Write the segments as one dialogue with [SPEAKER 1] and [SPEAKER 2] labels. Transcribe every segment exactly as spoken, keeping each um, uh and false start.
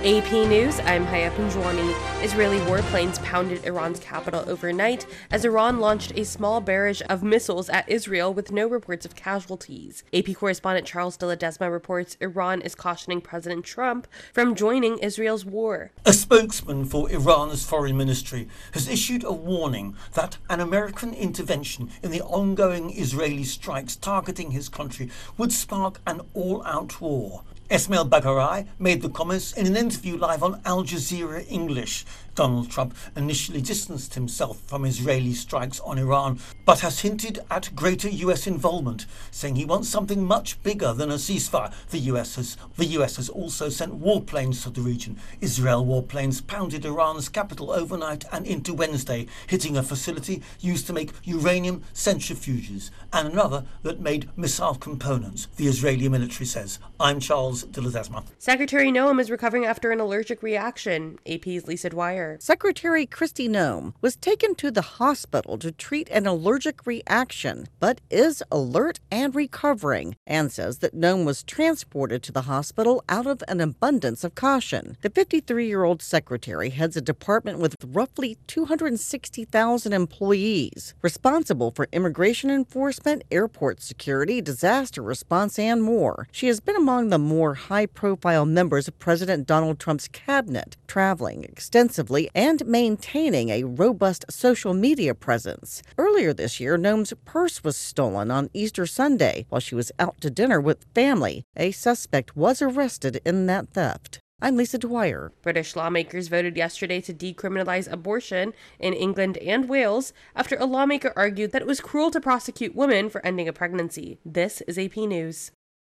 [SPEAKER 1] A P News, I'm Haya Punjwani. Israeli warplanes pounded Iran's capital overnight as Iran launched a small barrage of missiles at Israel with no reports of casualties. A P correspondent Charles de Ledesma reports Iran is cautioning President Trump from joining Israel's war.
[SPEAKER 2] A spokesman for Iran's foreign ministry has issued a warning that an American intervention in the ongoing Israeli strikes targeting his country would spark an all-out war. Esmail Baghaei made the comments in an interview live on Al Jazeera English. Donald Trump initially distanced himself from Israeli strikes on Iran, but has hinted at greater U S involvement, saying he wants something much bigger than a ceasefire. The U S has, the U S has also sent warplanes to the region. Israel warplanes pounded Iran's capital overnight and into Wednesday, hitting a facility used to make uranium centrifuges and another that made missile components, the Israeli military says. I'm Charles de Ledesma.
[SPEAKER 1] Secretary Noam is recovering after an allergic reaction. A P's Lisa Dwyer.
[SPEAKER 3] Secretary Kristi Noem was taken to the hospital to treat an allergic reaction, but is alert and recovering, and says that Noem was transported to the hospital out of an abundance of caution. The fifty-three-year-old secretary heads a department with roughly two hundred sixty thousand employees, responsible for immigration enforcement, airport security, disaster response, and more. She has been among the more high-profile members of President Donald Trump's cabinet, traveling extensively and maintaining a robust social media presence. Earlier this year, Noem's purse was stolen on Easter Sunday while she was out to dinner with family. A suspect was arrested in that theft. I'm Lisa Dwyer.
[SPEAKER 1] British lawmakers voted yesterday to decriminalize abortion in England and Wales after a lawmaker argued that it was cruel to prosecute women for ending a pregnancy. This is A P News.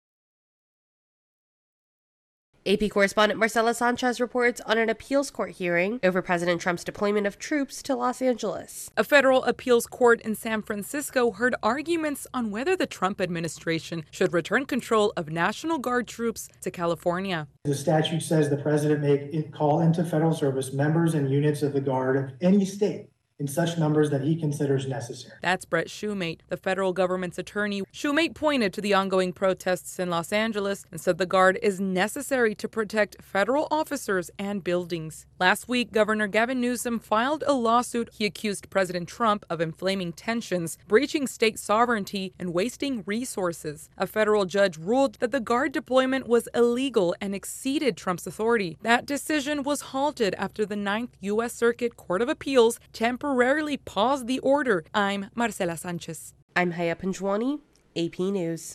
[SPEAKER 1] A P correspondent Marcela Sanchez reports on an appeals court hearing over President Trump's deployment of troops to Los Angeles.
[SPEAKER 4] A federal appeals court in San Francisco heard arguments on whether the Trump administration should return control of National Guard troops to California.
[SPEAKER 5] The statute says the president may call into federal service members and units of the Guard of any state in such numbers that he considers necessary.
[SPEAKER 4] That's Brett Shumate, the federal government's attorney. Shumate pointed to the ongoing protests in Los Angeles and said the Guard is necessary to protect federal officers and buildings. Last week, Governor Gavin Newsom filed a lawsuit. He accused President Trump of inflaming tensions, breaching state sovereignty, and wasting resources. A federal judge ruled that the Guard deployment was illegal and exceeded Trump's authority. That decision was halted after the Ninth U S Circuit Court of Appeals temporarily temporarily paused the order. I'm Marcela Sanchez.
[SPEAKER 1] I'm Haya Punjwani, A P News.